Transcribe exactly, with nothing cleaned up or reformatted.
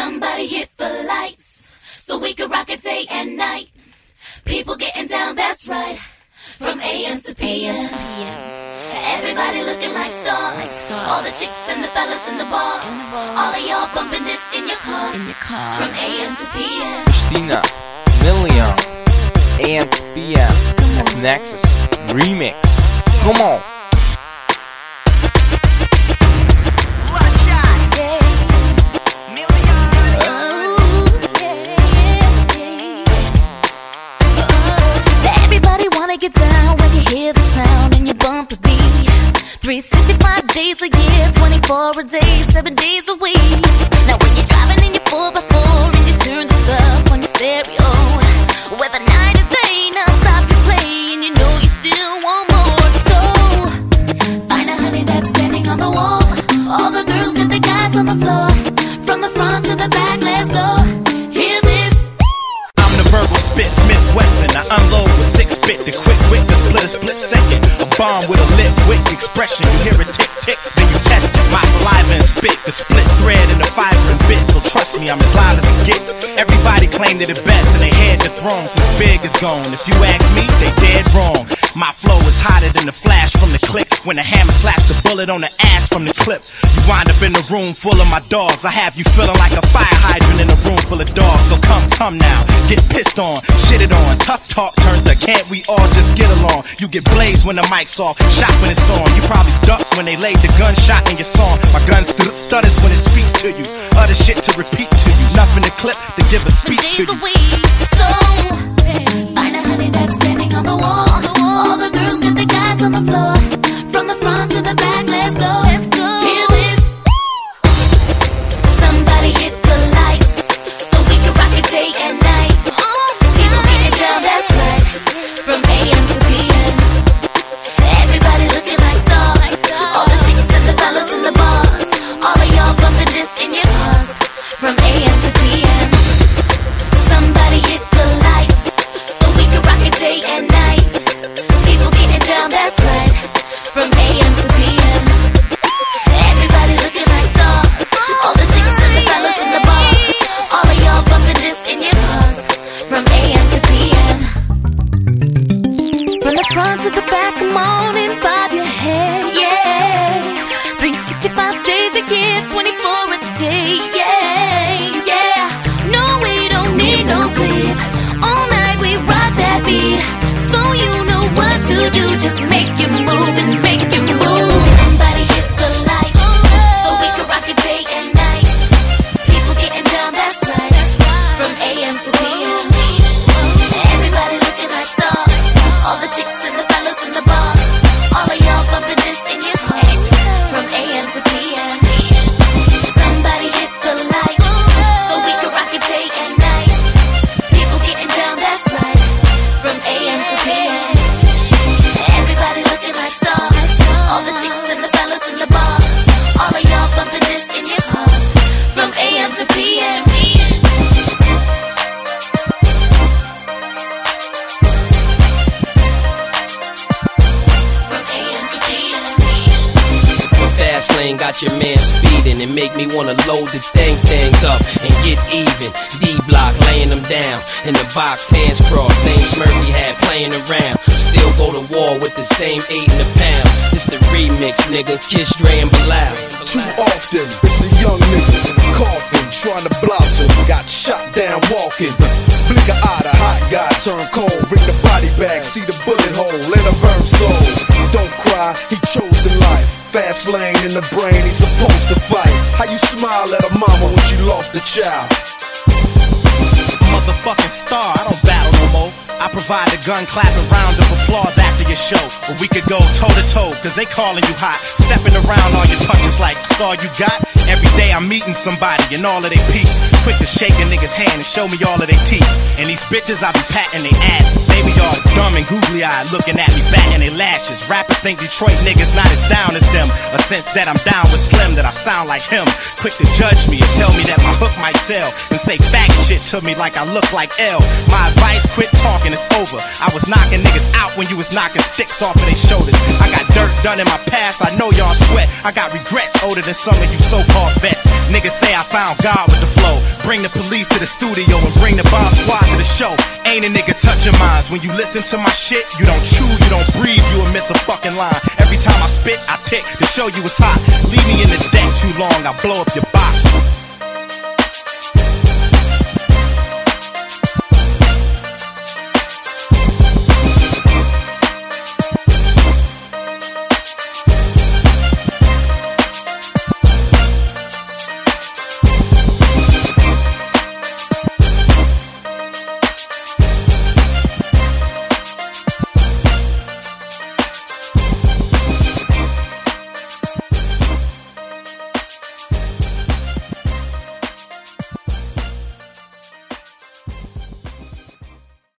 Somebody hit the lights so we could rock it day and night. People getting down, that's right. From A M to P M. Everybody looking like stars. Like stars. All the chicks and the fellas in the bars. In the bars. All of y'all bumping this in your cars. In your cars. From A M to P M. Christina Milian, A M to P M. F Nexus Remix. Come on. Get down when you hear the sound and you bump the beat. three sixty-five days a year, twenty-four a day, seven days a week. Now when you're driving in your four by four and you turn this up on your stereo, whether night or day, non-stop you play and you know you still want more. So find a honey that's standing on the wall. All the girls get the guys on the floor. From the front to the back, let's go. Hear this. I'm the verbal spit, Smith Wesson. I unload with six bit, the quick wit, the split a split second. A bomb with a lit wit expression. You hear it tick tick, then you test it. My saliva and spit, the split thread and the fiber and bit. So trust me, I'm as loud as it gets. Everybody claim they're the best and they head the throne since Big is gone. If you ask me, they dead wrong. My flow is hotter than the flash from the click. When the hammer slaps the bullet on the ass from the clip, you wind up in a room full of my dogs. I have you feeling like a fire hydrant in a room full of dogs. So come, come now, get pissed on, shitted on. Tough talk turns to can't we all just get along? You get blazed when the mic's off, shot when it's on. You probably duck when they laid the gunshot in your song. My gun st stutters when it speaks to you. Other shit to repeat to you. Nothing to clip to give a speech to you. So find a honey that's standing on the wall. All the girls get the guys on the floor. From the front to the back, let's go. Let's go. Hear this. Somebody hit the lights so we can rock it day and night. People getting down, that's right. From A M to P M. Everybody looking like stars. All the chicks and the fellas in the bars. All of y'all bumping this in your cars. From A M to P M. Somebody hit the lights so we can rock it day and night. People getting down, that's right. From A M to P M. Everybody looking like stars. All the chicks and the fellas in the bars. All of y'all bumping this in your cars. From A M to P M. From the front to the back, come on and bob your head, yeah. three sixty-five days a year, twenty-four a day, yeah, yeah. No, we don't need no sleep. All night we rock that beat. So you know what to do, just make you move and make you move. Somebody hit the lights so we can rock it day and night. People getting down, that's right. From A M to P M. Everybody looking like stars. All the chicks and the fellas in the bars. All of y'all bumping this in your heart. From A M to P M. Somebody hit the lights so we can rock it day and night. People getting down, that's right. From A M to P M. Everybody looking like stars. All the chicks and the fellas in the bars. All of y'all bumping this in your cars. From A M to P M. Fast lane got your man speeding and make me wanna load the thing things up and get even. D-block laying them down in the box, hands crossed, same Smurfy had playing around. Still go to war with the same eight in the pound. It's the remix, nigga. Kiss Dre and Bilal. Too often, it's a young nigga coughing, trying to blossom. Got shot down walking. Blink an eye, the hot guy turn cold. Bring the body back, see the bullet hole, let her burn soul. Don't cry, he chose the life. Fast lane in the brain, he's supposed to fight. How you smile at a mama when she lost a child? Motherfucking star, I don't battle no more. I provide a gun clapping round of applause after your show. But we could go toe to toe, cause they calling you hot. Stepping around all your punches like, that's all you got? Every day I'm meeting somebody and all of they peeps. Quick to shake a nigga's hand and show me all of they teeth. And these bitches I be patting they asses. They be all dumb and googly eyed looking at me batting they lashes. Rappers think Detroit niggas not as down as them. A sense that I'm down with Slim, that I sound like him. Quick to judge me and tell me that my hook might sell. And say faggot shit to me like I look like L. My advice, quit talking, it's over. I was knocking niggas out when you was knocking sticks off of their shoulders. I got dirt done in my past, I know y'all sweat. I got regrets older than some of you so-called vets. Niggas say I found God with the flow. bring the police to the studio and bring the bomb squad to the show. Ain't a nigga touching minds. When you listen to my shit, you don't chew, you don't breathe, you will miss a fucking line. Every time I spit, I tick to show you it's hot. Leave me in the deck too long, I blow up your body.